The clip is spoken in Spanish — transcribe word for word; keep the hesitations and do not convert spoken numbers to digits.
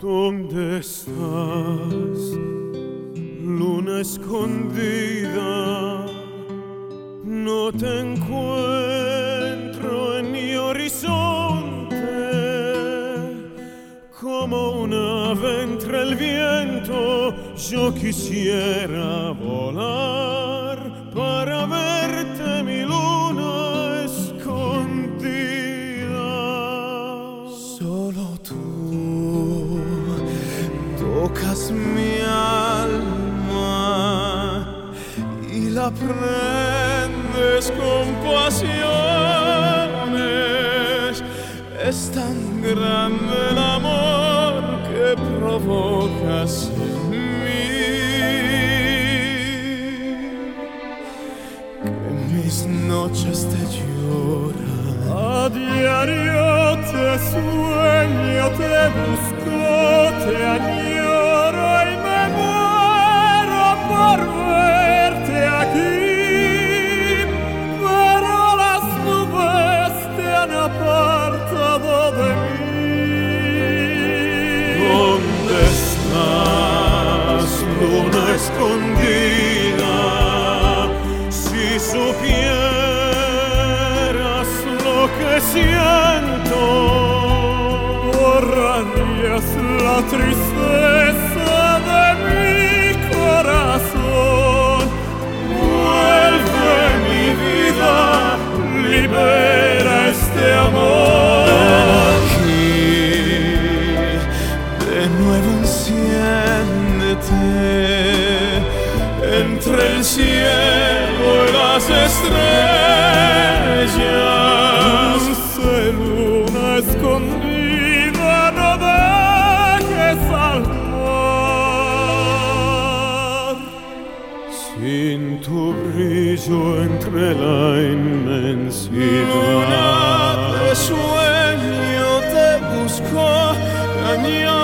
¿Dónde estás, luna escondida? No te encuentro en mi horizonte, como un ave entre el viento. Yo quisiera volar para verte, mi luna escondida. Solo tú tocas mi alma y la prendes con pasiones. Es tan grande el amor que provocas en mí, que mis noches te lloran. A diario te sueño, te busco, te añoro y me muero por verte aquí. Pero las nubes te han apartado de mí. ¿Dónde estás, luna escondida? Si supieras lo que siento, borrarías la tristeza de mi corazón. Vuelve mi vida, libera este amor. Aquí de nuevo enciéndete entre el cielo y las estrellas. Dulce luna escondida, no dejes al mar. Sin tu brillo entre la inmensidad. Luna, te sueño, te busco, te añoro.